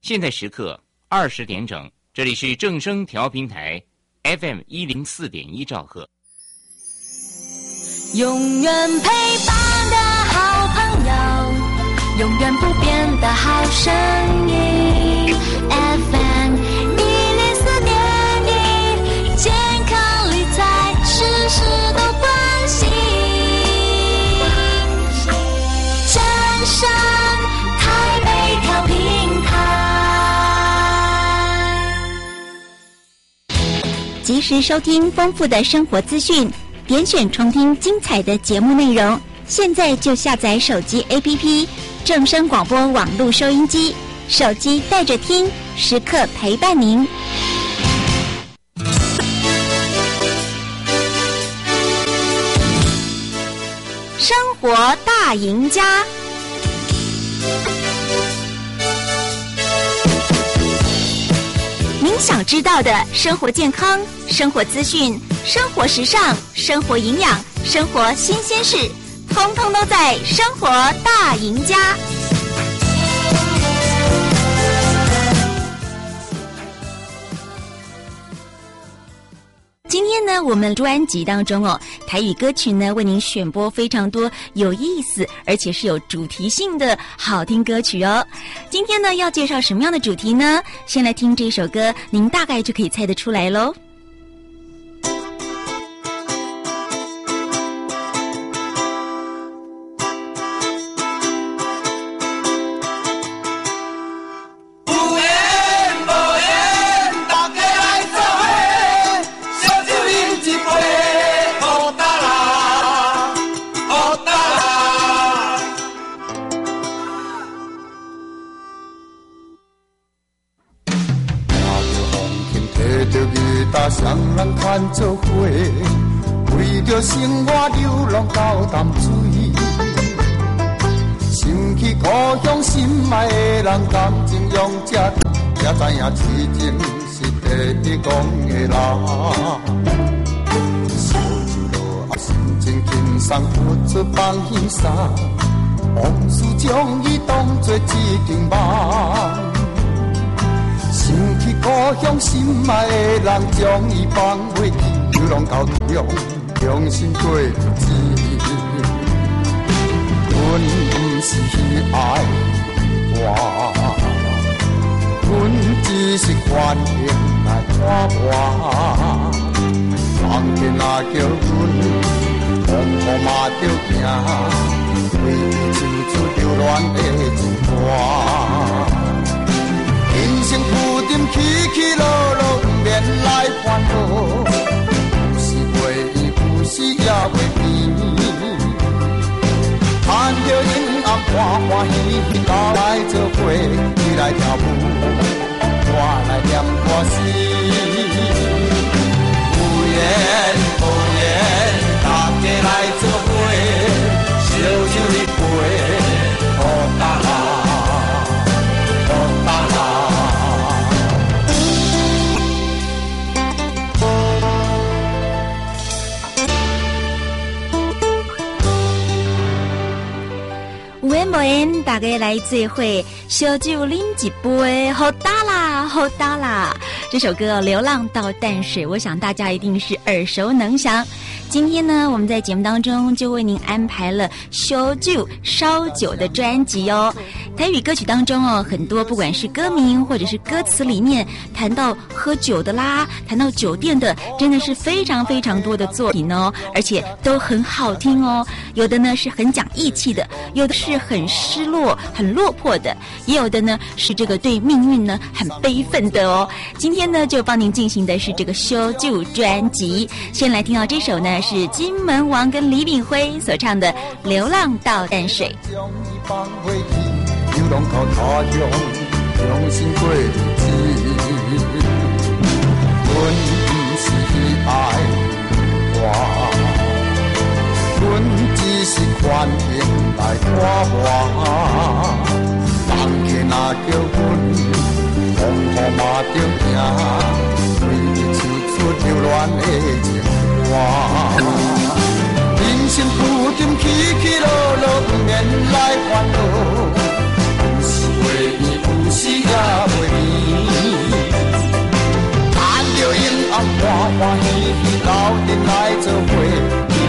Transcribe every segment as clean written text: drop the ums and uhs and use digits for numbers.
现在时刻20点整，这里是正声调频台 FM104.1兆赫。 永远陪伴的好朋友，永远不变的好声音 FM104.1，健康理财事事都关心，正声台北调频台， 及时收听丰富的生活资讯，点选重听精彩的节目内容。现在就下载手机 APP 正声广播网络收音机，手机带着听，时刻陪伴您。生活大赢家，您想知道的生活健康、生活资讯、生活时尚、生活营养、生活新鲜事，通通都在生活大赢家。今天呢，我们专辑当中台语歌曲呢为您选播非常多有意思而且是有主题性的好听歌曲哦。今天呢要介绍什么样的主题呢？先来听这首歌，您大概就可以猜得出来咯。 双人牵做伙，为着生活流浪到淡水。想起故乡心爱的人，感情用这才知影痴情是第一讲的人。烧酒落后，心情轻松，付出放轻松，往事将伊当作一场梦。想起故乡心爱的人，将伊放袂记，流浪到中，用心过日子。阮不是爱我，阮只是反应来看我。人天若叫阮，风雨嘛着行，为伊唱出流浪的情歌。人生浮沉起起落落，不免来烦恼。有时袂意，有时也袂变。盼着阴暗欢欢喜喜，到来做伙，你来跳舞，我来念歌诗。有缘无缘，大家来做伙，烧酒一杯，好大啦。 有缘无缘，大家来聚会，烧酒啉一杯，好大啦，好大啦！这首歌《流浪到淡水》，我想大家一定是耳熟能详。今天呢，我们在节目当中就为您安排了烧酒的专辑哦。台语歌曲当中很多不管是歌名或者是歌词里面谈到喝酒的啦，谈到酒店的，真的是非常非常多的作品哦，而且都很好听哦。有的呢是很讲义气的，有的是很失落、很落魄的，也有的呢是这个对命运呢很悲愤的哦。今天呢就帮您进行的是这个烧酒专辑，先来听到这首呢是金门王跟李炳辉所唱的《流浪到淡水》。 流浪到他乡，用心过日子。阮不是爱我，阮只是反应来看我。人客若叫阮，风雨嘛着行，为伊唱出流浪的情歌。人生浮沉起起落落，不免来烦恼。有时袂意，有时也袂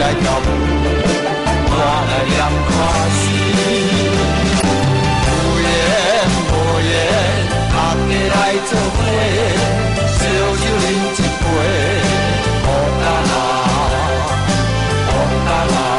来跳舞，我来念歌词。有缘无缘，大家来做伙，烧酒饮一杯，好干啊，好干啊。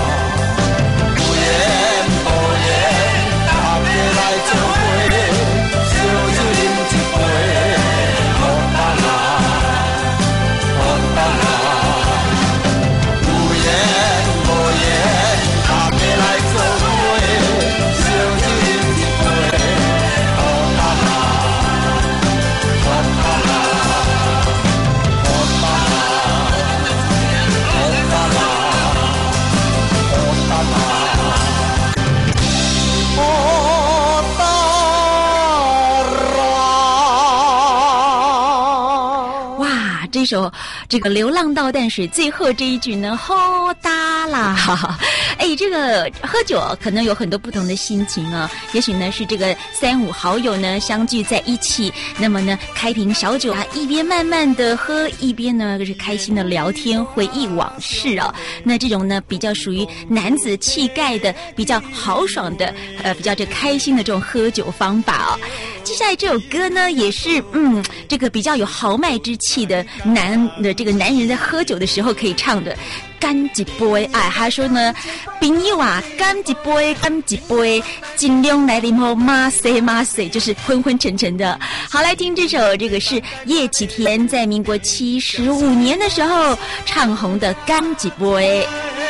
这首这个流浪到淡水最后这一句呢，好大啦！哎，这个喝酒可能有很多不同的心情啊，也许呢是这个3-5好友呢相聚在一起，那么呢开瓶小酒啊，一边慢慢的喝，一边呢是开心的聊天，回忆往事啊。那这种呢比较属于男子气概的，比较豪爽的，比较这开心的这种喝酒方法啊。接下来这首歌呢也是这个比较有豪迈之气的这个男人在喝酒的时候可以唱的。干一杯，哎，他说呢，朋友啊，干一杯，干一杯，尽量来临后马塞马塞，就是昏昏沉沉的。好，来听这首，这个是叶启田在民国75年的时候唱红的《干一杯》。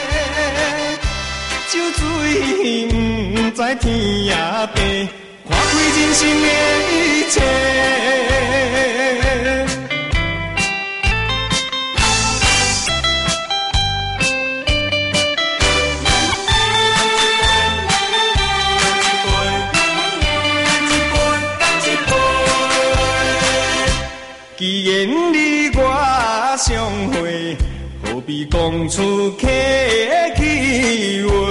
酒醉不知天也地，看开人生的一切。既然你我相会，何必讲出客气话？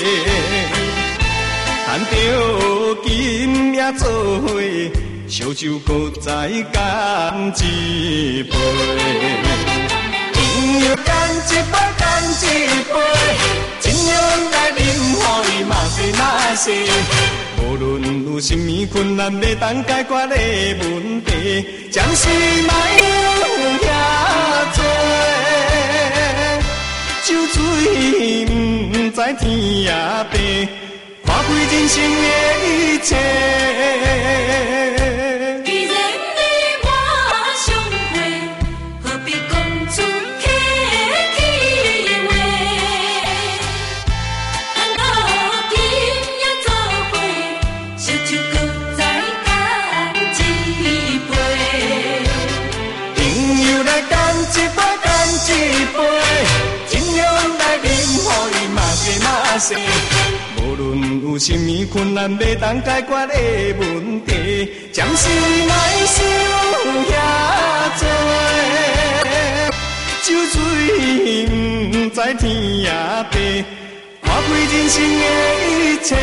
谈着今夜做伙，烧酒搁再干一杯。朋友干一杯，干一杯，尽量来饮，互伊嘛是嘛是。无论有甚么困难，要当解决的问题，暂时莫想遐多。酒醉不知天也地，看开人生的一切。 既然你我相会，何必讲出客气话？谈到今夜做伙，烧酒搁再干一杯。 朋友来干一杯，干一杯，尽量来饮，互伊嘛是嘛是。无论有甚么困难，要当解决的问题，暂时莫想遐多。酒醉不知天也地，看开人生的一切。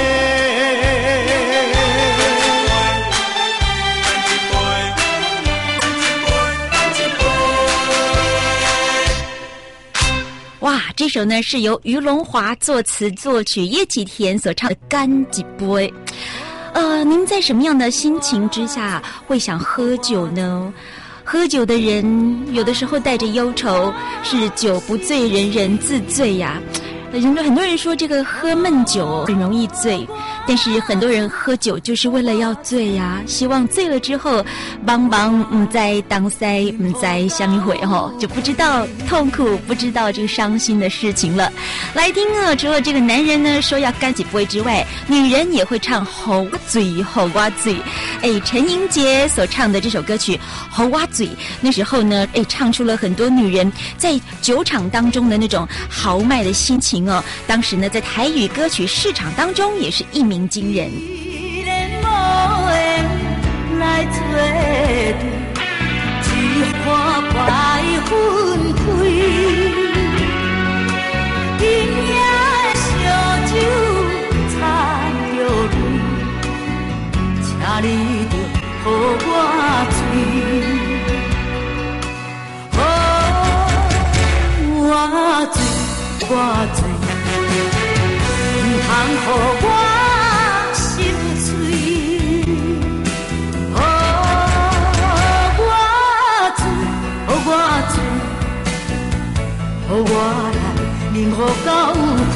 哇，这首呢是由于龙华作词作曲，叶启田所唱的《干一杯》。您在什么样的心情之下会想喝酒呢？喝酒的人有的时候带着忧愁，是酒不醉人人自醉呀。很多人说这个喝闷酒很容易醉，但是很多人喝酒就是为了要醉呀，希望醉了之后帮不再当塞不再相会就不知道痛苦，不知道这个伤心的事情了。来听啊，除了这个男人呢说要干几杯之外，女人也会唱好我嘴好我嘴。陈英杰所唱的这首歌曲好我嘴，那时候呢唱出了很多女人在酒场当中的那种豪迈的心情哦。当时呢在台语歌曲市场当中也是一鸣惊人。 你着予我醉，予我醉。 我醉，唔通予我心碎。予我醉，予我醉，予我来忍予到开。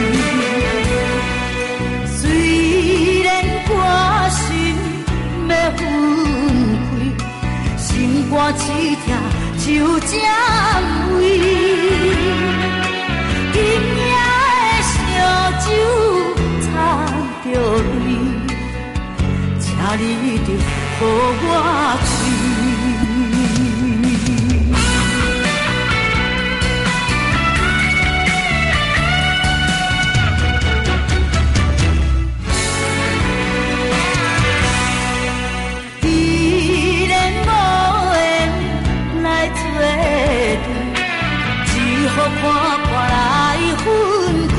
虽然我心要分开，心肝刺痛就这位。今夜的烧酒掺着泪，请你着予我醉。看看来分开，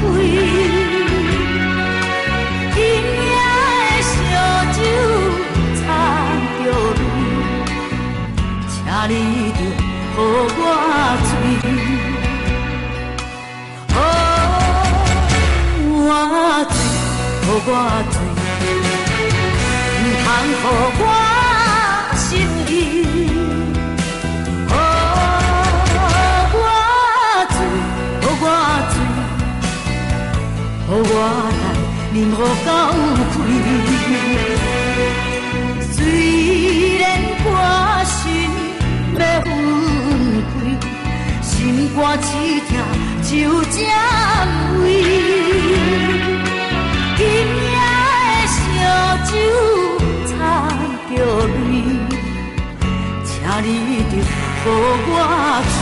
今夜的烧酒掺着泪，请你着予我醉。予我醉，予我醉，唔通予我心意。予我来忍予到开，虽然我心要分开，心肝刺痛就这位。今夜的烧酒掺着泪，请你着予我醉。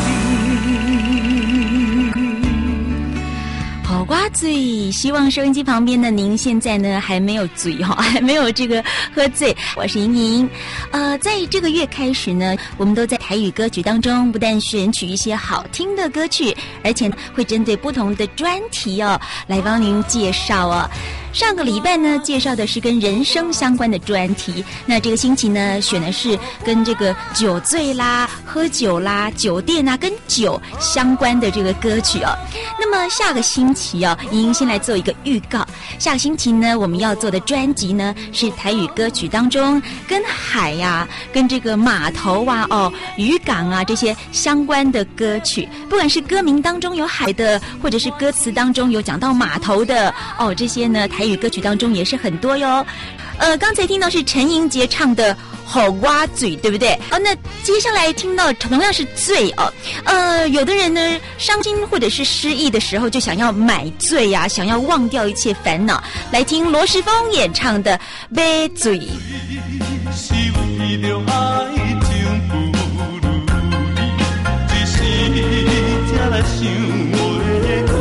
好瓜醉，希望收音机旁边的您现在呢还没有醉哈，还没有这个喝醉。我是莹莹，在这个月开始呢，我们都在台语歌曲当中不但选取一些好听的歌曲，而且会针对不同的专题哦来帮您介绍哦。上个礼拜呢，介绍的是跟人生相关的专题，那这个星期呢，选的是跟这个酒醉啦、喝酒啦、酒店啊，跟酒相关的这个歌曲哦。那么下个星期哦，莹莹先来做一个预告。下个星期呢，我们要做的专辑呢，是台语歌曲当中跟海呀、跟这个码头啊、渔港啊这些相关的歌曲，不管是歌名当中有海的，或者是歌词当中有讲到码头的这些呢。台语歌曲当中也是很多哟，刚才听到是陈英杰唱的《予我醉》，对不对？那接下来听到同样是醉哦，有的人呢伤心或者是失意的时候，就想要买醉呀、想要忘掉一切烦恼，来听罗时丰演唱的《买醉》。是为了爱情不如意，一时才来想袂开。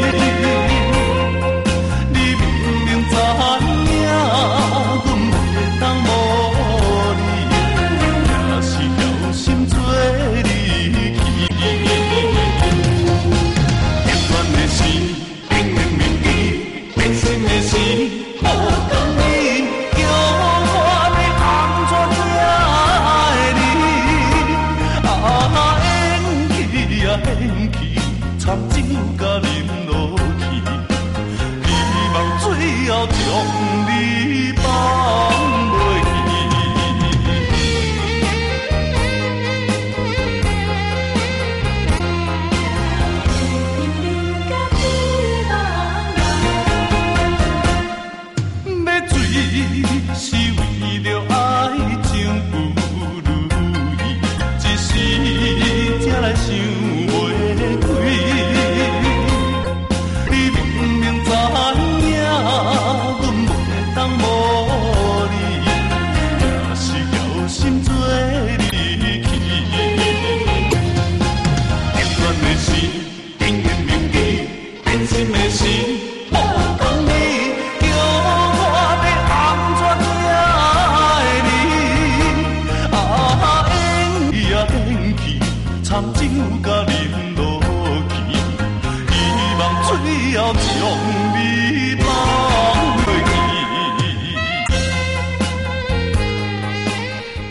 知影，阮袂当无你，也是有心做离去。永远的心，永远铭记，变心的心，无讲你，叫我要安怎听的你？演去呀演去，惨酒甲啉落去。最后将你放袂要醉是为了爱情不如意，一时才来想袂开。你明明知阮袂当无你，也是有心做离去。永远的心，永远铭记，变心的心，无讲你，叫我要安怎听的你？演去呀演去，惨酒甲啉落去，希望最后将你放。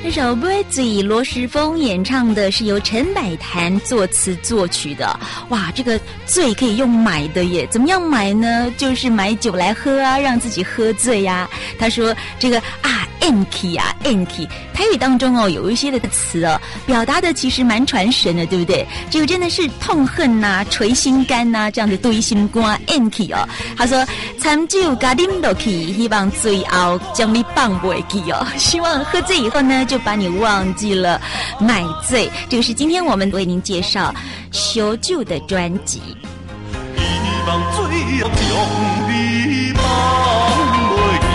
这首《买醉》罗时丰演唱的是由陈百潭作词作曲的。哇，这个醉可以用买的耶，怎么样买呢？就是买酒来喝啊，让自己喝醉呀。他说这个enki 啊 enki 台语当中有一些的词表达的其实蛮传神的，对不对？这个真的是痛恨呐、捶心肝呐、这样的对心肝 enki 他说参酒加啉落去，希望醉后将你放袂记希望喝醉以后呢，就把你忘记了买醉。这个是今天我们为您介绍烧酒的专辑。 希望醉后将你放袂记。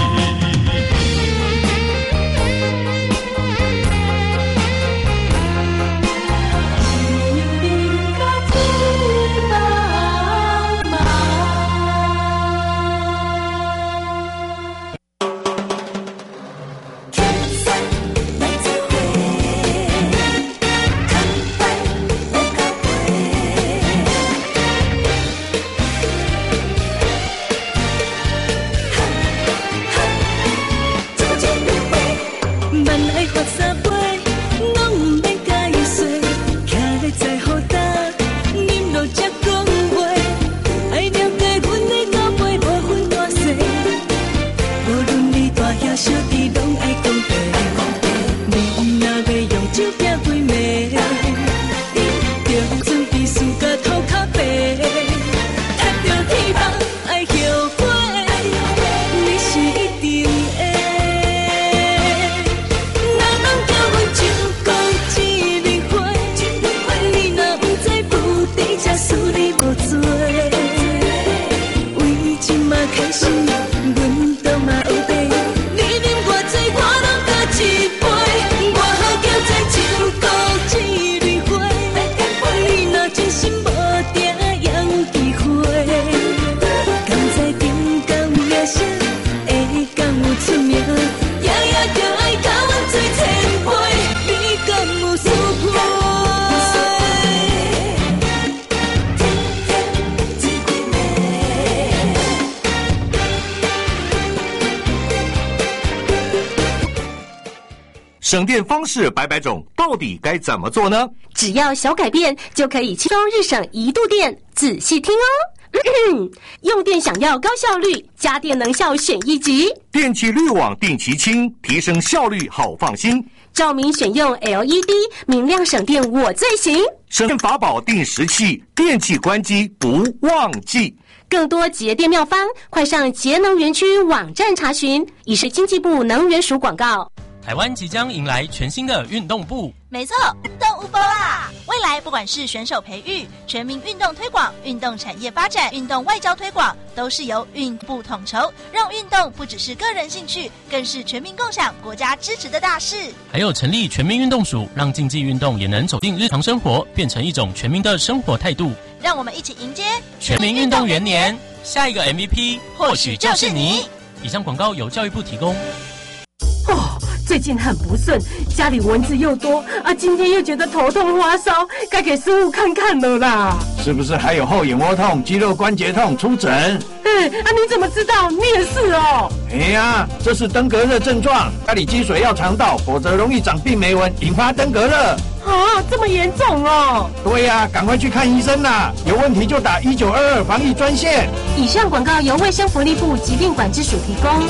省电方式百百种，到底该怎么做呢？ 只要小改变，就可以轻松日省1度电。仔细听哦。用电想要高效率，家电能效选一级。 电器滤网定期清，提升效率好放心。 照明选用 LED， 明亮省电我最行。 省电法宝定时器，电器关机不忘记。 更多节电妙方，快上节能园区网站查询。以是经济部能源署广告。 台湾即将迎来全新的运动部， 没错，动物波啦！未来不管是选手培育、全民运动推广、运动产业发展、运动外交推广，都是由运部统筹，让运动不只是个人兴趣，更是全民共享、国家支持的大事。 还有成立全民运动署，让竞技运动也能走进日常生活，变成一种全民的生活态度。 让我们一起迎接全民运动元年，下一个 MVP 或许就是你。以上广告由教育部提供。 最近很不顺，家里蚊子又多今天又觉得头痛发烧，该给师傅看看了啦。 是不是还有后眼窝痛、肌肉关节痛？出诊。 你怎么知道？你也是哦。 哎呀，这是登革热症状，家里积水要肠道，否则容易长病媒蚊，引发登革热。 这么严重哦？ 对呀，赶快去看医生啦！有问题就打1922防疫专线。 以上广告由卫生福利部疾病管制署提供。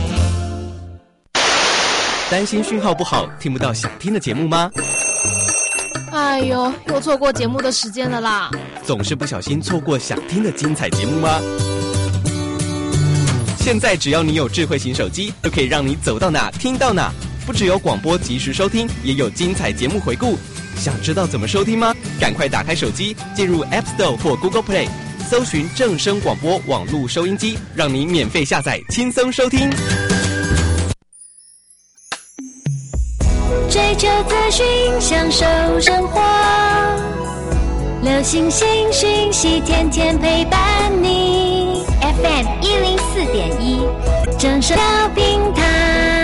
担心讯号不好，听不到想听的节目吗？ 哎呦，又错过节目的时间了啦！ 总是不小心错过想听的精彩节目吗？现在只要你有智慧型手机，就可以让你走到哪听到哪。不只有广播及时收听，也有精彩节目回顾。想知道怎么收听吗？赶快打开手机，进入 App Store 或 Google Play， 搜寻正声广播网络收音机，让你免费下载，轻松收听。 追求资讯，享受生活，流行新讯息，天天陪伴你。FM 104.1，正声调平台。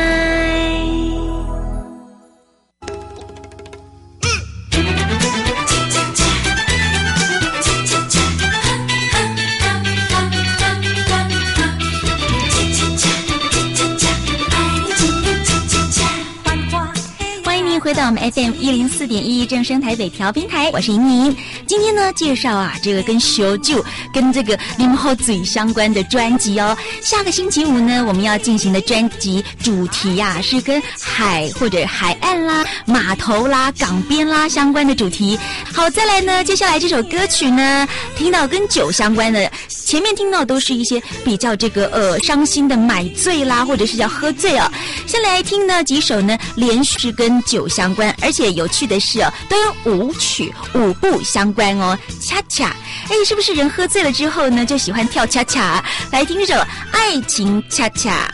回到我们 FM104.1正声台北调频台，我是莹莹。今天呢，介绍这个跟烧酒、跟这个啉好水相关的专辑哦。下个星期五呢，我们要进行的专辑主题是跟海或者海岸啦、码头啦、港边啦相关的主题。好，再来呢，接下来这首歌曲呢，听到跟酒相关的，前面听到都是一些比较这个伤心的买醉啦，或者是叫喝醉哦。先来听呢几首呢，连续跟酒相关，而且有趣的是都有舞曲、舞步相关哦。恰恰，是不是人喝醉了之后呢，就喜欢跳恰恰？来听这首《爱情恰恰》。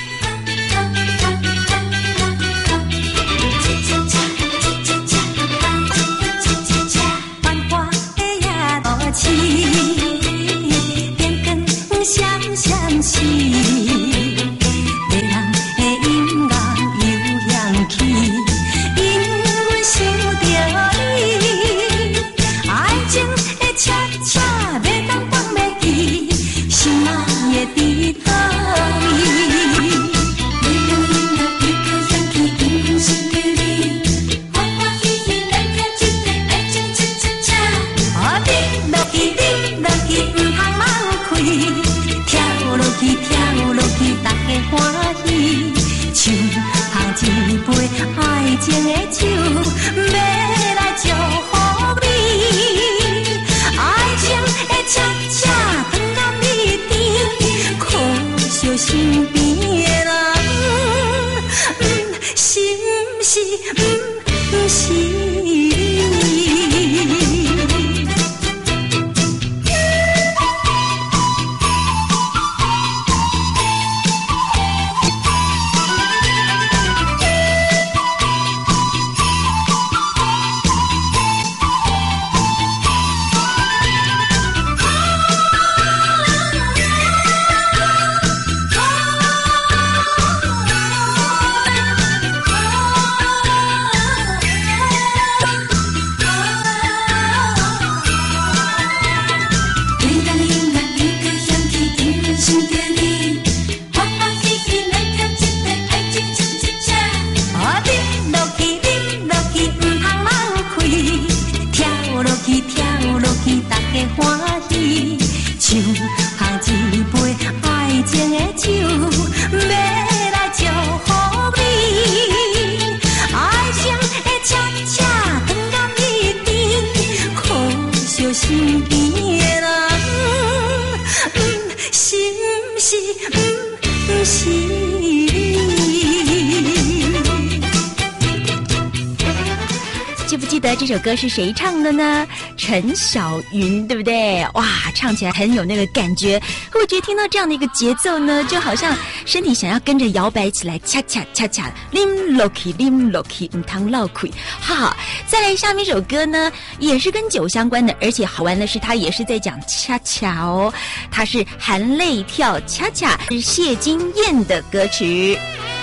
相思，别人的音乐有香气，因阮想着你，爱情的恰恰袂当放袂记，心爱的伫倒位？别人音乐有香气，因阮想着你，欢欢喜喜来跳一个爱情恰恰恰，你落去，你落去，唔通放开。跳落去，大家欢喜，唱捧一杯爱情的酒，要来祝福你。爱情的恰恰放到你边，可惜身边的人，是不是？不是。 这首歌是谁唱的呢？陈小云，对不对？哇，唱起来很有那个感觉。我觉得听到这样的一个节奏呢，就好像身体想要跟着摇摆起来，恰恰恰恰，拎落去，拎落去，唔通落开。好，再来下面一首歌呢，也是跟酒相关的，而且好玩的是，它也是在讲恰恰哦。它是含泪跳恰恰，是谢金燕的歌曲。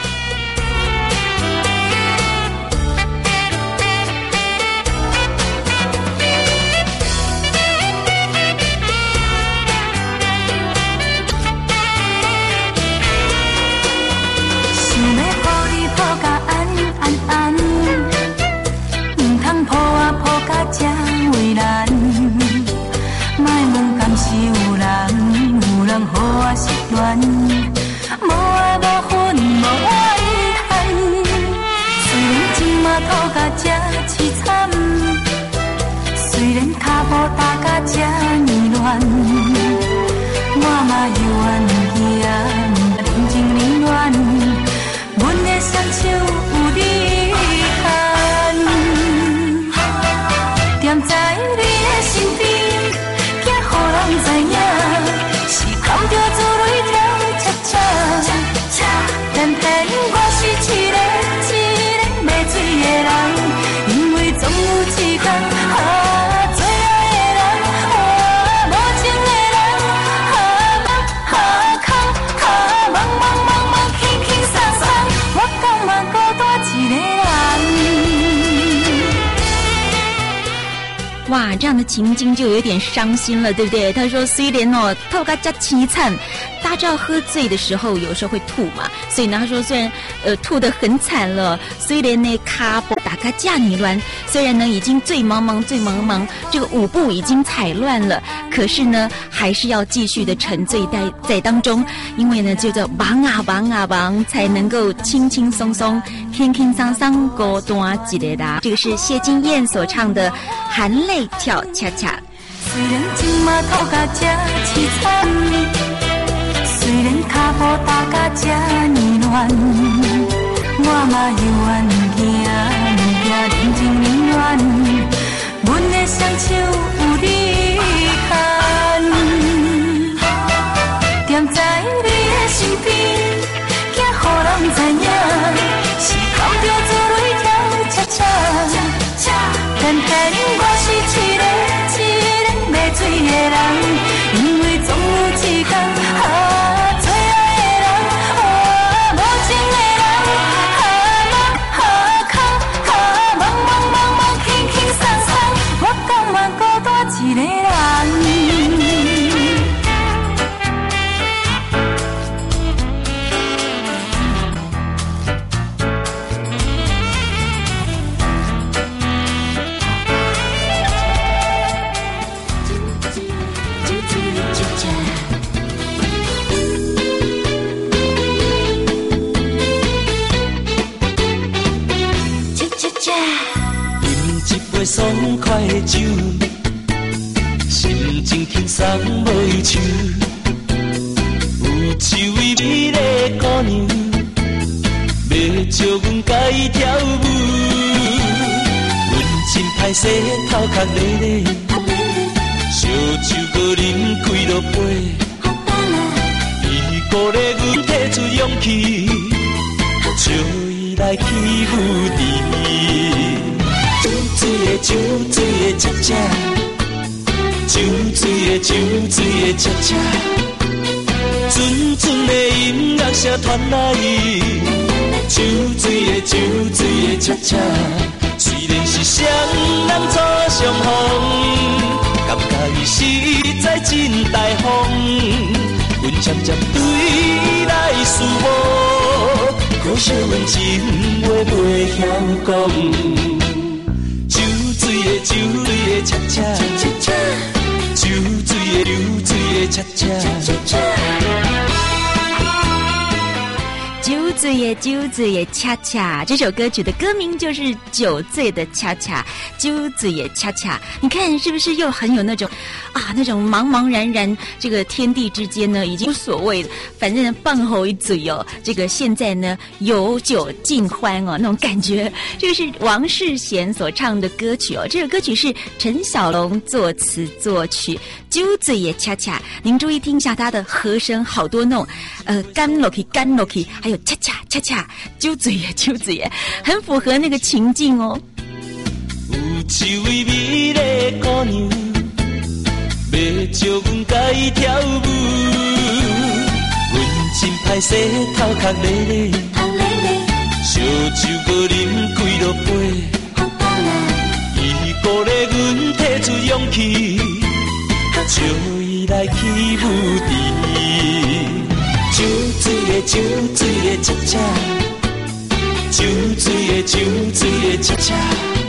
这为难，莫问敢是有人，有人予我失恋，无爱无恨无爱恨。虽然今嘛讨甲这凄惨，虽然脚步踏甲这呢乱，我嘛犹原认真冷暖，阮的双手有你牵。踮在你的身边，惊予人知影，是含着珠泪跳恰恰，偏偏我是一个买醉的人，因为总有一天最爱的人，无情的人，忙，轻轻松松，我敢嘛孤单一个人。 哇，这样的情境就有点伤心了，对不对？他说虽然透个加凄惨，大家知道喝醉的时候有时候会吐嘛，所以呢他说虽然吐得很惨了，虽然呢卡波打嘎架尼乱。虽然呢已经最茫茫，这个舞步已经踩乱了，可是呢还是要继续的沉醉在当中，因为呢就叫忙啊忙啊忙，才能够轻轻松松、轻轻桑桑过单一个啦。这个是谢金燕所唱的《含泪跳恰恰》。 虽然今嘛头甲这凄惨，虽然脚步踏甲这呢乱，我嘛犹原行认真永远，阮的双手有你牵，踮在你的身边，惊予人知影，是靠着做泪跳恰恰，但但我是一个买水的人，因为总有一天最爱的人，无情的人，忙，轻松松，我甘愿孤单一个人。 爽快的酒，心情轻松无忧愁。有一位美丽的姑娘，要招阮甲伊跳舞。阮真歹势，头壳咧咧，烧酒搁啉几落杯。伊鼓励阮提出勇气，招伊来起舞池。酒醉的恰恰，酒醉的恰恰，阵的音乐声传来，酒醉的恰恰，虽然是双人做相逢，感觉伊实在真大方，阮渐渐对来思慕，可惜阮情话袂晓讲。酒醉的恰恰，酒醉的恰恰。 酒醉的恰恰，这首歌曲的歌名就是酒醉的恰恰，酒醉的恰恰。你看是不是又很有那种那种茫茫然然，这个天地之间呢已经无所谓的，反正放后一嘴哦。这个现在呢有酒尽欢哦，那种感觉。这个是王世贤所唱的歌曲哦，这首歌曲是陈小龙作词作曲。酒醉的恰恰，您注意听一下它的和声，好多那种干落去，还有恰恰恰恰，酒醉耶，很符合那个情境哦。 有一位美丽的姑娘，要招阮甲伊跳舞，阮真歹势，头壳咧咧，烧酒搁啉几落杯，伊鼓励阮提出勇气，招伊来起舞池。酒醉的恰恰，酒醉的恰恰，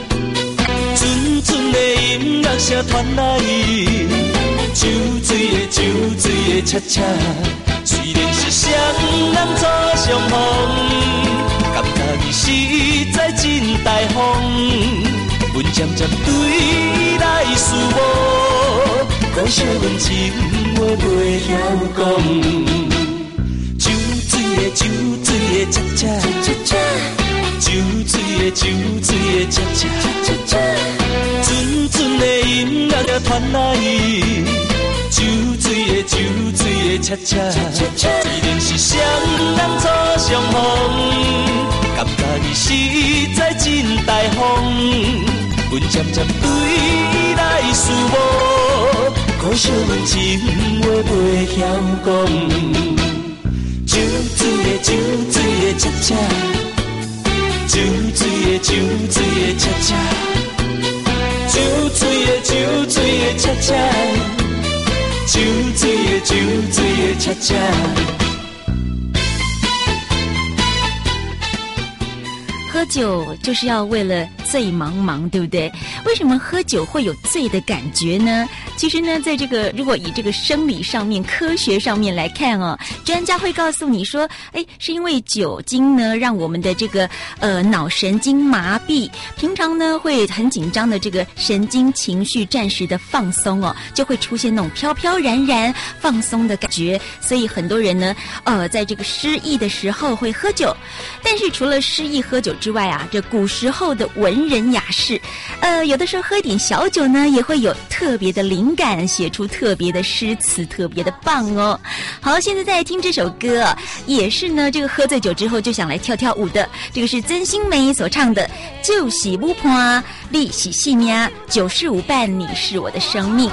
阵的音乐声传来，酒醉的恰恰，虽然是双人做相逢，感觉伊实在真大方，阮渐渐对来思慕，可惜阮情话袂晓讲。酒醉的恰恰，酒醉的恰恰，阵的音乐声传来，酒醉的恰恰，虽然是双人做相逢，感觉伊实在真大方，阮渐渐对来思慕，可惜阮情话袂晓讲。酒醉的恰恰，酒醉的恰恰，酒醉的恰恰，酒醉的恰恰。 喝酒就是要为了醉茫茫，对不对？为什么喝酒会有醉的感觉呢？其实呢，在这个如果以这个生理上面、科学上面来看哦，专家会告诉你说，是因为酒精呢让我们的这个脑神经麻痹，平常呢会很紧张的这个神经情绪暂时的放松哦，就会出现那种飘飘然然放松的感觉。所以很多人呢，在这个失意的时候会喝酒。但是除了失意喝酒之外啊，这古时候的文人雅士，有的时候喝一点小酒呢，也会有特别的灵感，写出特别的诗词，特别的棒哦。好，现在再听这首歌，也是呢，这个喝醉酒之后就想来跳跳舞的，这个是曾心梅所唱的《就是不怕你是性命，酒是舞伴，你是我的生命》。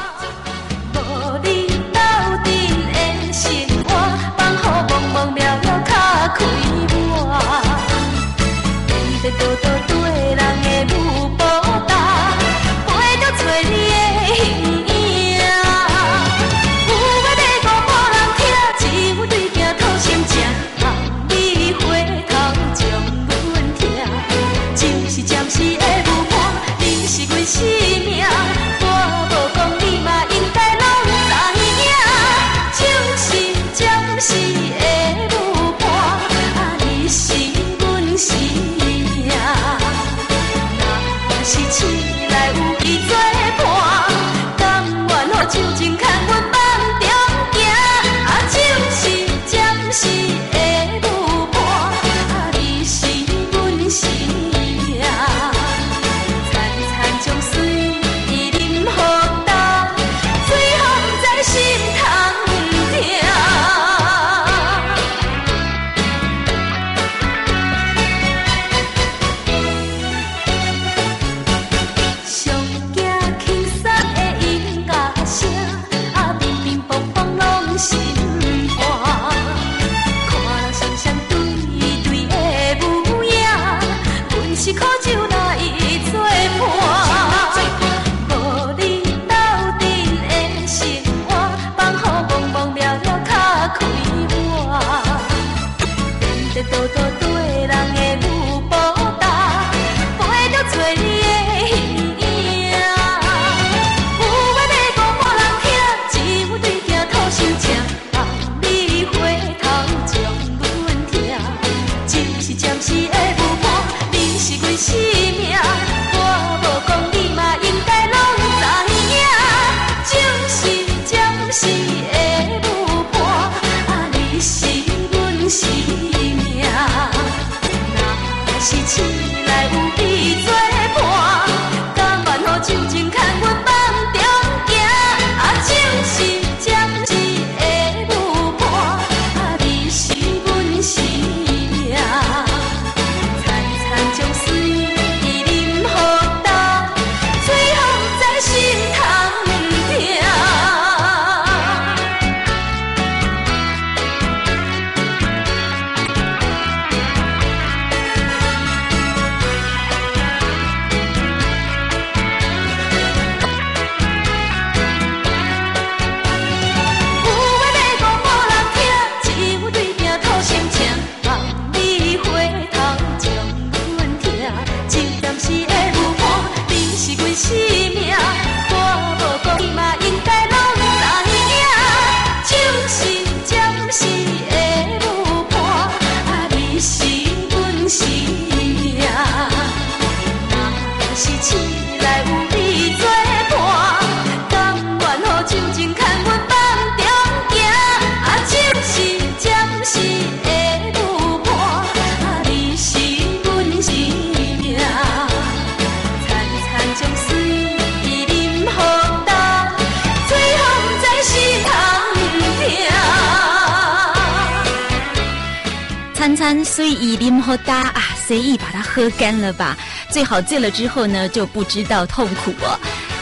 随意啉好大啊，随意把它喝干了吧。最好醉了之后呢，就不知道痛苦哦。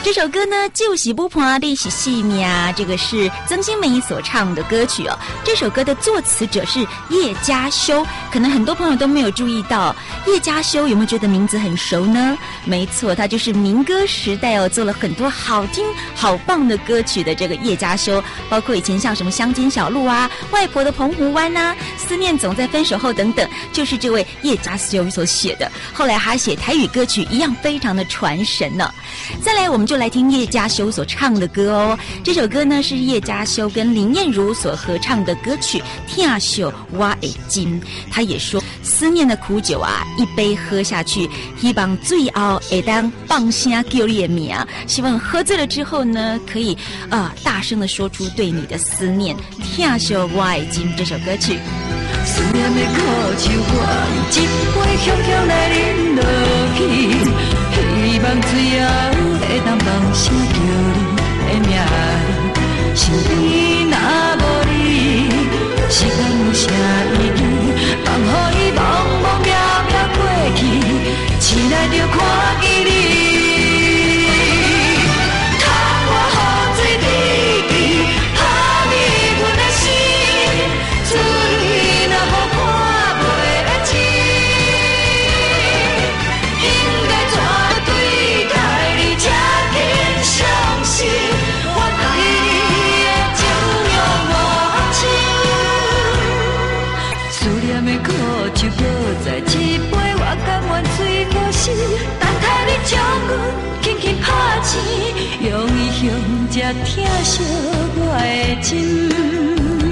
这首歌呢，就是不怕你是性命啊，这个是曾心梅所唱的歌曲哦。这首歌的作词者是叶嘉修，可能很多朋友都没有注意到，叶嘉修有没有觉得名字很熟呢？没错，他就是民歌时代哦，做了很多好听好棒的歌曲的这个叶嘉修，包括以前像什么乡间小路啊、外婆的澎湖湾啊、思念总在分手后等等，就是这位叶嘉修所写的。后来他写台语歌曲一样非常的传神呢。再来，我们就来听叶嘉修所唱的歌哦。这首歌呢是叶嘉修跟林燕如所合唱的歌曲《听惜我的心》。他也说，思念的苦酒啊，一杯喝下去，希望最后会当放声叫你的名，希望喝醉了之后呢，可以大声的说出对你的思念。听惜我的心这首歌曲。 思念的苦酒，我一杯香香来饮落去，希望最后会当放声叫你的名。身边若无你，时间有啥意义？放予伊茫茫渺渺过去，醒来就看见你。就搁再一杯，我甘愿醉过死，等待你将阮轻轻拍醒，用伊向这听惜我的心。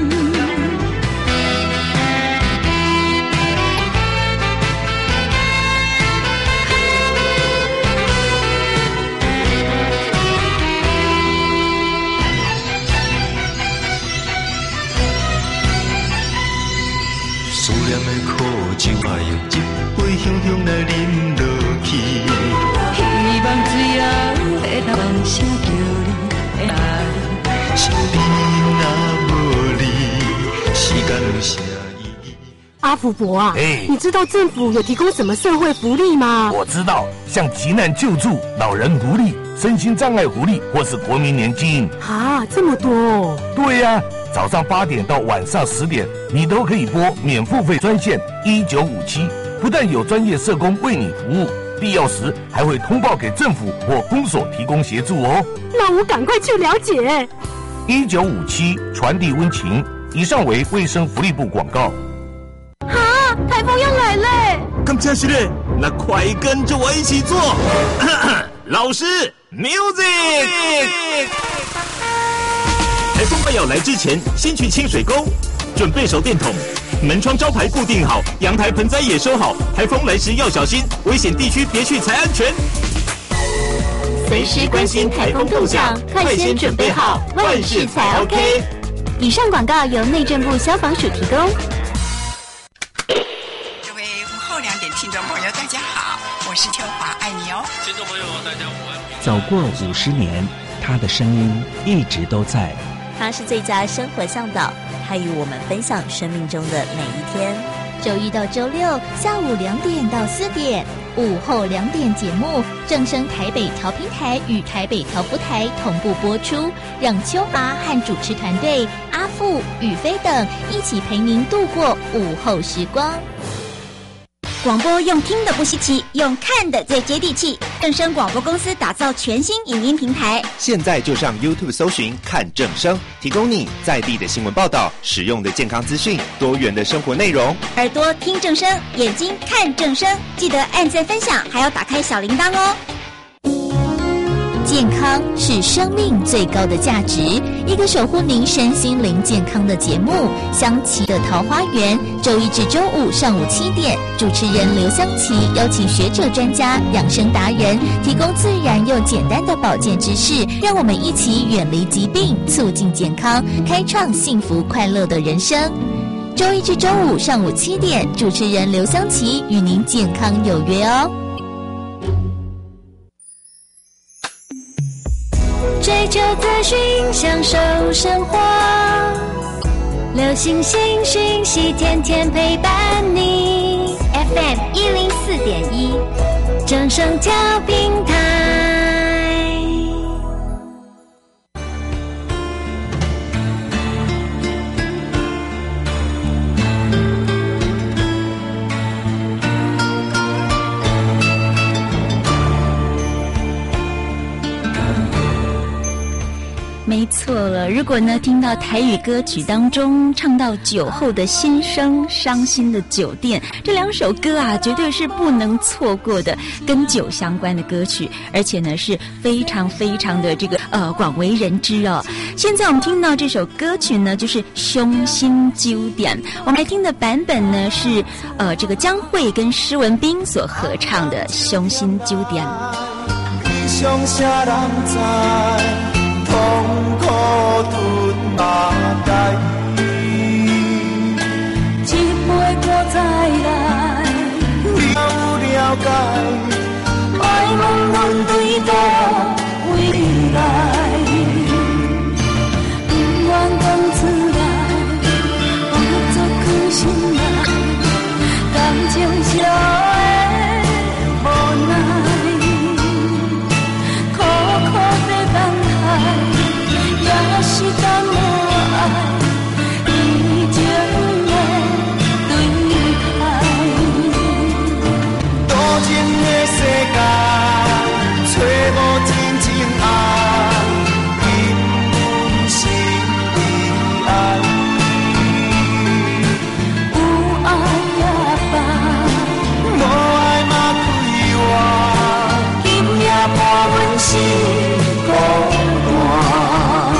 思念的苦酒，我用一杯香香来饮落去。 希望最后会当放声叫你的名。 身边若无你，时间有啥意义？ 阿福伯啊，你知道政府有提供什么社会福利吗？ 我知道，像急难救助、老人福利、身心障碍福利，或是国民年金。 啊，这么多哦！ 对呀，早上8点到晚上10点，你都可以拨免付费专线1957，不但有专业社工为你服务，必要时还会通报给政府或公所提供协助哦。 那我赶快去了解。 1957传递温情。以上为卫生福利部广告。 啊，台风要来嘞！ 咁真是嘞，那快跟着我一起做。老师 ，music。台风快要来之前，先去清水沟，准备手电筒，门窗招牌固定好，阳台盆栽也收好。台风来时要小心，危险地区别去才安全。 随时关心台风动向，快先准备好，万事才 OK。以上广告由内政部消防署提供。 各位午后2点听众朋友，大家好，我是秋华，爱你哦。 听众朋友，大家午安。 走过50年，他的声音一直都在。 他是最佳生活向导，他与我们分享生命中的每一天。 周一到周六下午2点到4点，午后2点节目正声台北调频台与台北调布台同步播出，让秋华和主持团队阿富、宇飞等一起陪您度过午后时光。 广播用听的不稀奇，用看的最接地气。正声广播公司打造全新影音平台， 现在就上 YouTube 搜寻看正声，提供你在地的新闻报道、实用的健康资讯、多元的生活内容。 耳朵听正声，眼睛看正声，记得按赞分享，还要打开小铃铛哦。 健康是生命最高的价值，一个守护您身心灵健康的节目《香琪的桃花源》，周一至周五上午7点，主持人刘香琪邀请学者专家、养生达人，提供自然又简单的保健知识，让我们一起远离疾病，促进健康，开创幸福快乐的人生。周一至周五上午7点，主持人刘香琪与您健康有约哦。 追求资讯，享受生活，流行新讯息，天天陪伴你。FM 104.1，正声调频台。 没错了，如果呢听到台语歌曲当中唱到酒后的心声、伤心的酒店，这两首歌啊，绝对是不能错过的跟酒相关的歌曲，而且呢是非常非常的这个广为人知哦。现在我们听到这首歌曲呢，就是《伤心酒店》，我们来听的版本呢是这个江蕙跟施文彬所合唱的《伤心酒店》。 上啥人知，痛苦吞马袋， 一杯歌再来， 你有了解， 爱问阮对倒未来，不愿讲出来，我做苦心来，感情烧的无奈。是等无爱，已经的对开。 多情的世界，找无真正爱，因阮心里爱。 有爱也罢， 无爱嘛开活， 今夜伴阮心孤单。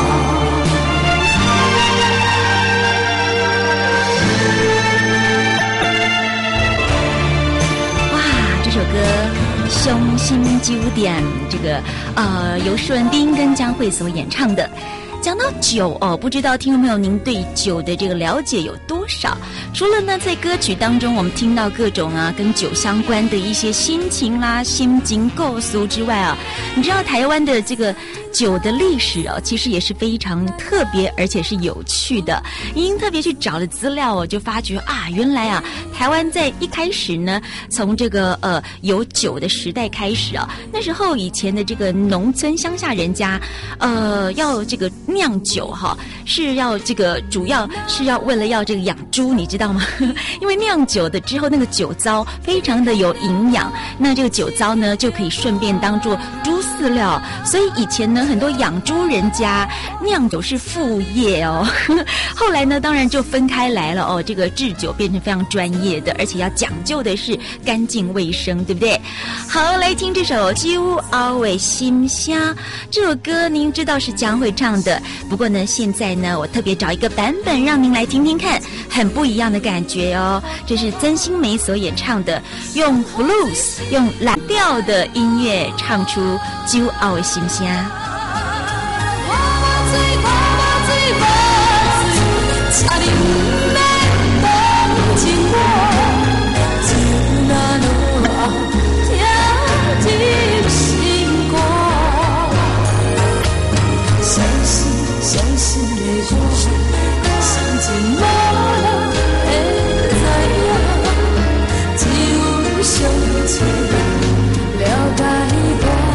伤心酒店，这个由施文彬跟江蕙所演唱的。讲到酒哦，不知道听众朋友您对酒的这个了解有多少？除了呢，在歌曲当中我们听到各种跟酒相关的一些心情啦、心情构思之外啊，你知道台湾的这个酒的历史哦，其实也是非常特别，而且是有趣的。因特别去找了资料哦，就发觉啊，原来啊，台湾在一开始呢，从这个有酒的时代开始啊，那时候以前的这个农村乡下人家，要这个酿酒哈，是要这个主要是要为了要这个养猪，你知道吗？因为酿酒的之后那个酒糟非常的有营养，那这个酒糟呢就可以顺便当做猪饲料，所以以前呢很多养猪人家酿酒是副业哦。后来呢当然就分开来了哦，这个制酒变成非常专业的，而且要讲究的是干净卫生，对不对？好，来听这首《酒后的心声》，这首歌您知道是江蕙唱的，不过呢现在呢我特别找一个版本让您来听听看，很不一样的感觉哦。这是曾心梅所演唱的，用 blues 用蓝调的音乐唱出酒后的心声。 相信的人，心情无人会知影，只有相处了解我。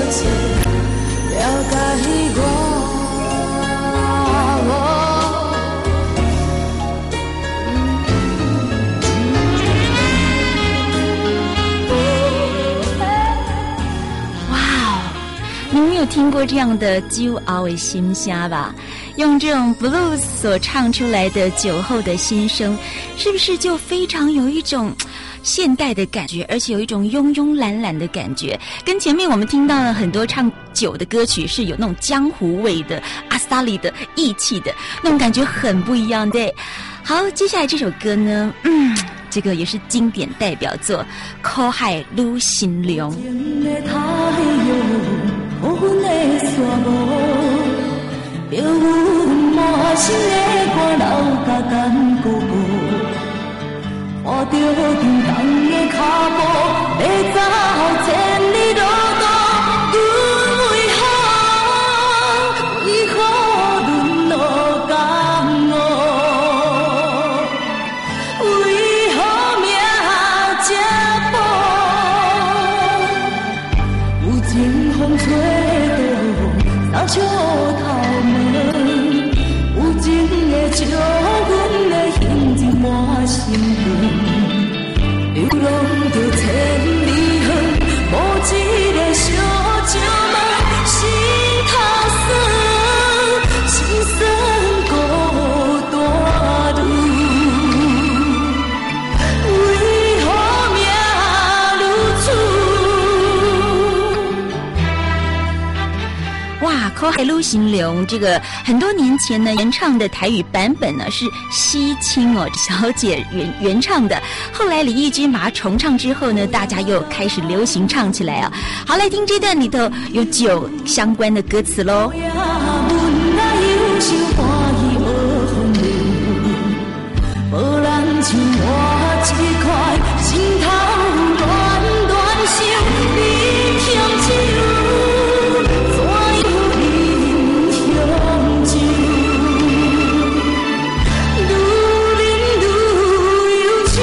做了解我。 你们有听过这样的酒后的心声吧？用这种 blues 所唱出来的酒后的心声，是不是就非常有一种现代的感觉，而且有一种慵慵懒懒的感觉？跟前面我们听到了很多唱酒的歌曲是有那种江湖味的、阿萨里的、义气的那种感觉，很不一样的。好，接下来这首歌呢，这个也是经典代表作《苦海女神龙》。 无阮的沙漠，就有满心的歌流甲甘哥哥，看着沉重的脚步，要走千里路途，阮为何沦落江湖？为何命这薄？有情风吹。三笑头门，有情的笑，阮的心情满心疼。流浪着千里远，无一个小酒问，心头酸，心酸孤单路。为何命如此？ 哇，苦海女神龙这个很多年前呢原唱的台语版本呢是西青小姐原唱的，后来李翊君把它重唱之后呢，大家又开始流行唱起来啊。好，来听这段里头有酒相关的歌词咯。 无人像我这块心头乱乱想，你嫌酒怎样饮香酒？愈饮愈忧愁，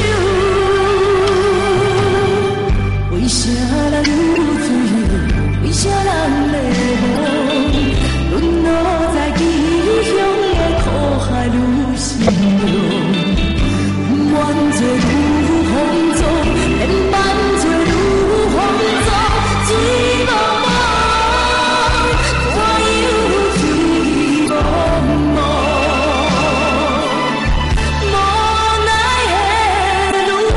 为啥人有罪？为啥人会无？沦落在异乡的苦海女神龙。万罪如风中，连万罪如风中，醉茫茫，我有醉茫茫，无奈的路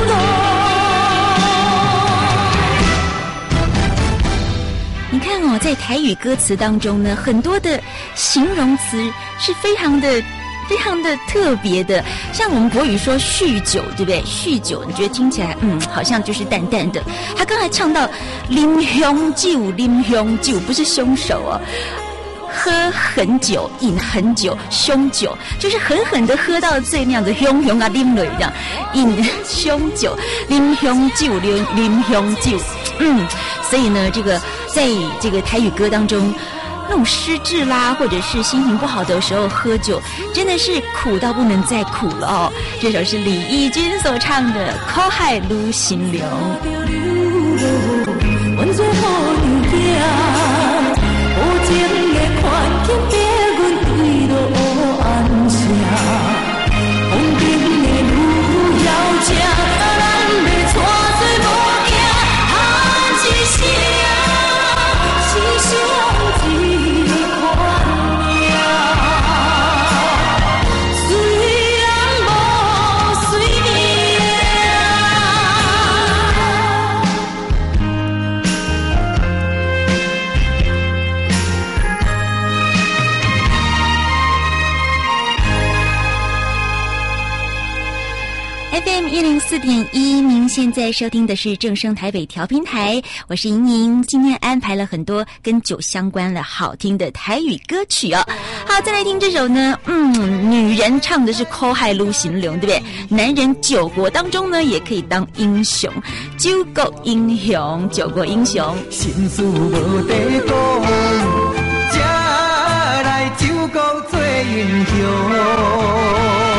途。 你看哦，在台语歌词当中呢，很多的形容词是非常的特别的，像我们国语说酗酒，对不对？酗酒，你觉得听起来好像就是淡淡的。他刚才唱到啉香酒，不是凶手哦，喝很久，饮很久，凶酒就是狠狠的喝到醉那样子，凶啊啉落这样，饮凶酒，啉香酒，啉香酒，所以呢，这个在这个台语歌当中。那种失智啦，或者是心情不好的时候喝酒，真的是苦到不能再苦了哦。这首是李翊君所唱的《苦海女神龍》。104.1，您现在收听的是正声台北调频台，我是莹莹。今天安排了很多跟酒相关的好听的台语歌曲哦。好，再来听这首呢，女人唱的是苦海女神龍，对不对？男人酒国当中呢，也可以当英雄，酒國英雄，酒國英雄。 心事無地講，才來酒國做英雄。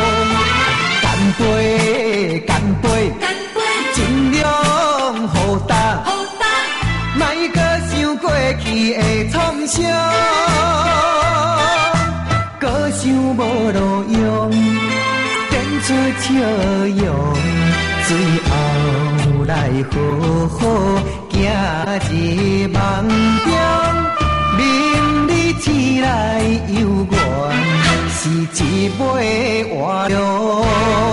干杯，尽量好答，莫阁想過去。 去的创伤，搁想无路用，点出笑容，最后来好好行一梦中，明日醒来犹原是一尾活龙。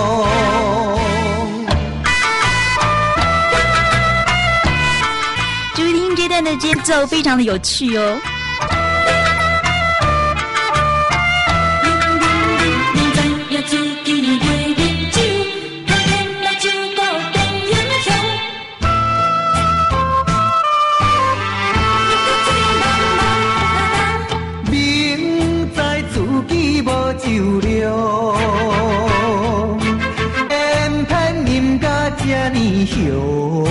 的节奏非常的有趣哦。 明知自己无酒量，偏偏饮甲这呢凶。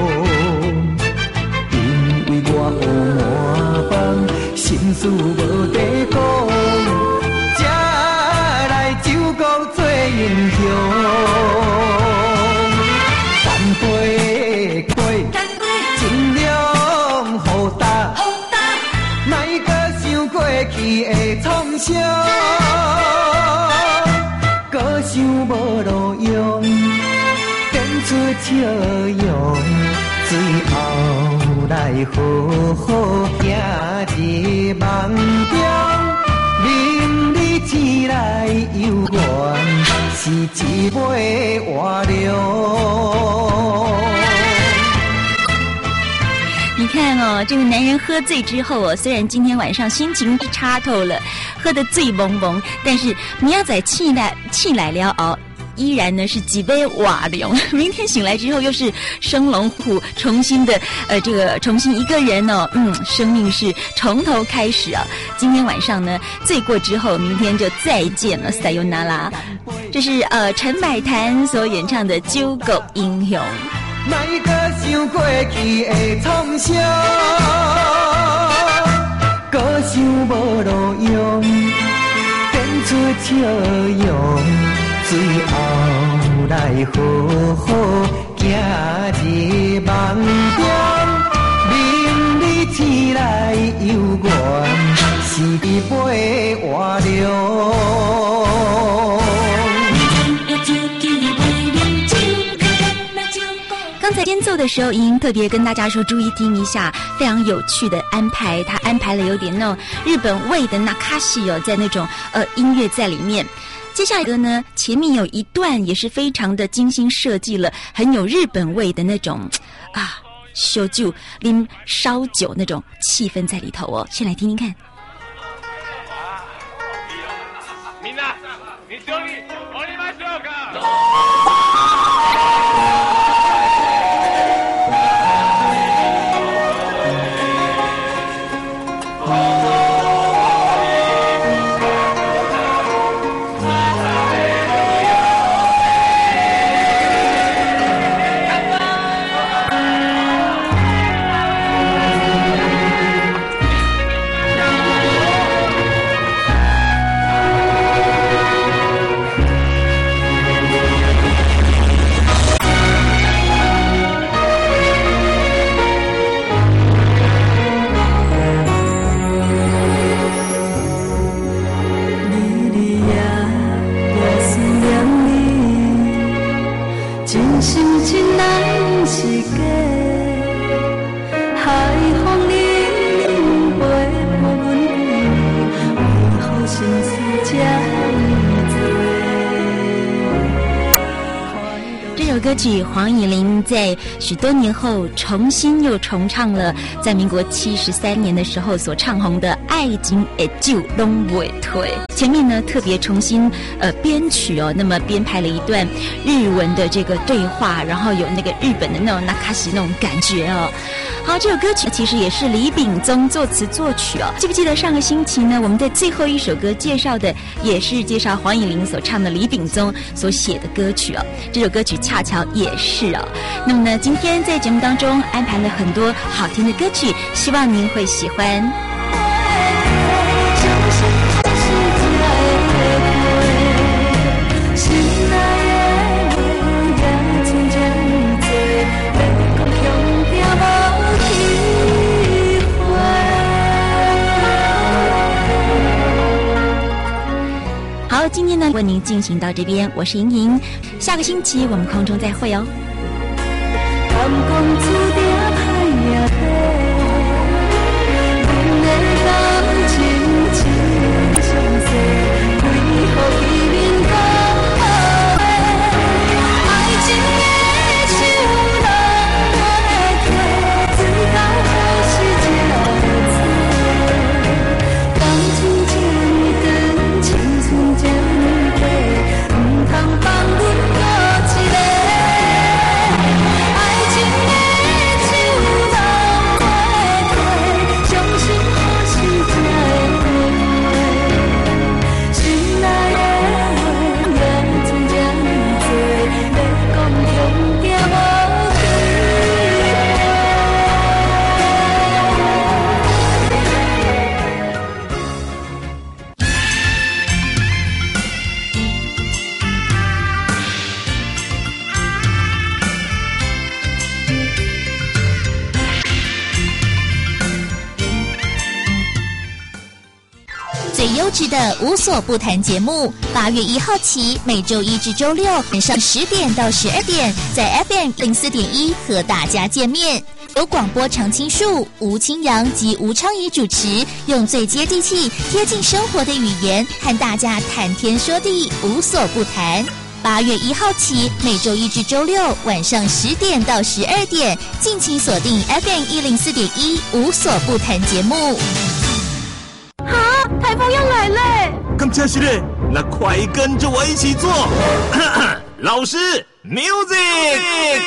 我有满腹心事无地讲，才来酒国做英雄。干杯杯，尽量好答，莫搁想过去的创伤，搁想无路用，点出笑容，最后来好好行一梦中，明日醒来犹原是一尾活龙。 你看哦，这个男人喝醉之后哦，虽然今天晚上心情差透了，喝得醉蒙蒙，但是明仔起来了哦。依然呢是几杯瓦龙，明天醒来之后又是生龙活虎，重新的重新一个人哦，生命是从头开始啊。今天晚上呢醉过之后，明天就再见了，撒尤那拉。这是陈百潭所演唱的《酒国英雄》。 莫搁想过去的创伤，搁想无路用，点出笑容。最后来好好行一梦中，明日醒来犹原是一尾活龙。 刚才间奏的时候，莹莹特别跟大家说，注意听一下，非常有趣的安排。他安排了有点那种日本味的那卡西哦，在那种音乐在里面。接下来呢，前面有一段也是非常的精心设计了，很有日本味的那种烧酒啉烧酒那种气氛在里头哦。先来听听看。みんな一緒に踊りましょうか。歌曲黄以玲在许多年后重新又重唱了在民国73年的时候所唱红的《爱情的酒拢袂退》。前面呢特别重新编曲哦，那么编排了一段日文的这个对话，然后有那个日本的那种那卡西那种感觉哦。好，这首歌曲其实也是李秉宗作词作曲哦。记不记得上个星期呢，我们在最后一首歌介绍的也是介绍黄以玲所唱的李秉宗所写的歌曲哦。这首歌曲恰巧也是哦。那么呢，今天在节目当中安排了很多好听的歌曲，希望您会喜欢。 今天呢为您进行到这边，我是莹莹，下个星期我们空中再会哦。 最优质的无所不谈节目，8月1号起，每周一至周六晚上10点到12点，在 FM 04.1和大家见面。由广播常青树、吴清扬及吴昌仪主持，用最接地气、贴近生活的语言，和大家谈天说地，无所不谈。8月1号起，每周一至周六晚上10点到12点，敬请锁定 FM 104.1无所不谈节目。 台风要来嘞！ 刚才是嘞，那快跟着我一起做。老师 ，music。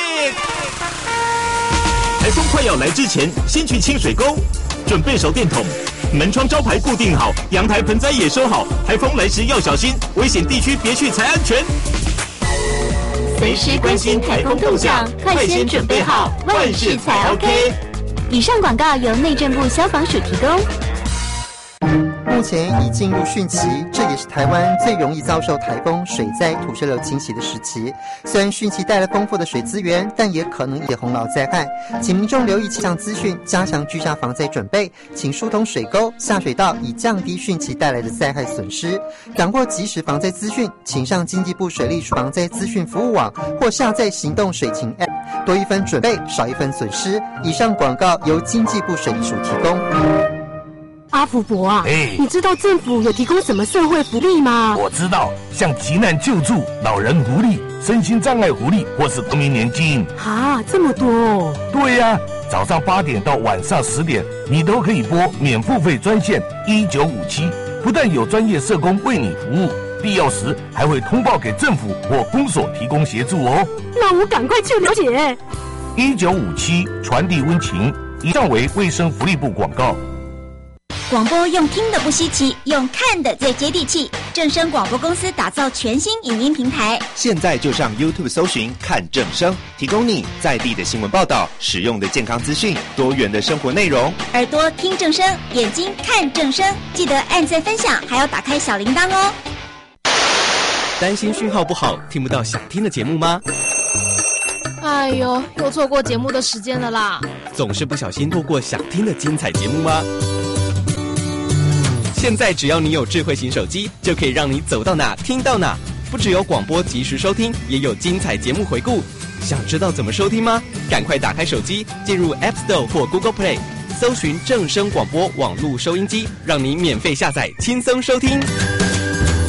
台风快要来之前，先去清水沟，准备手电筒，门窗招牌固定好，阳台盆栽也收好。台风来时要小心，危险地区别去才安全。 随时关心台风动向，快先准备好，万事才 OK。以上广告由内政部消防署提供。 目前已进入汛期，这也是台湾最容易遭受台风、水灾、土石流侵袭的时期。虽然汛期带来丰富的水资源，但也可能引洪涝灾害，请民众留意气象资讯，加强居家防灾准备，请疏通水沟、下水道，以降低汛期带来的灾害损失。掌握及时防灾资讯，请上经济部水利署防灾资讯服务网或下载行动水情 App， 多一分准备，少一分损失。以上广告由经济部水利署提供。 阿福伯啊，你知道政府有提供什么社会福利吗？ 我知道，像急难救助、老人福利、身心障碍福利，或是国民年金。 啊，这么多哦！ 对呀，早上8点到晚上10点，你都可以拨免付费专线1957，不但有专业社工为你服务，必要时还会通报给政府或公所提供协助哦。 那我赶快去了解。 1957传递温情，以上为卫生福利部广告。 广播用听的不稀奇，用看的最接地气。正声广播公司打造全新影音平台， 现在就上 YouTube 搜寻看正声，提供你在地的新闻报道、实用的健康资讯、多元的生活内容。 耳朵听正声，眼睛看正声，记得按赞分享，还要打开小铃铛哦。 担心讯号不好，听不到想听的节目吗？ 哎呦，又错过节目的时间了啦！ 总是不小心错过想听的精彩节目吗？现在只要你有智慧型手机，就可以让你走到哪听到哪。不只有广播及时收听，也有精彩节目回顾。想知道怎么收听吗？赶快打开手机，进入 App Store 或 Google Play， 搜寻正声广播网络收音机，让你免费下载，轻松收听。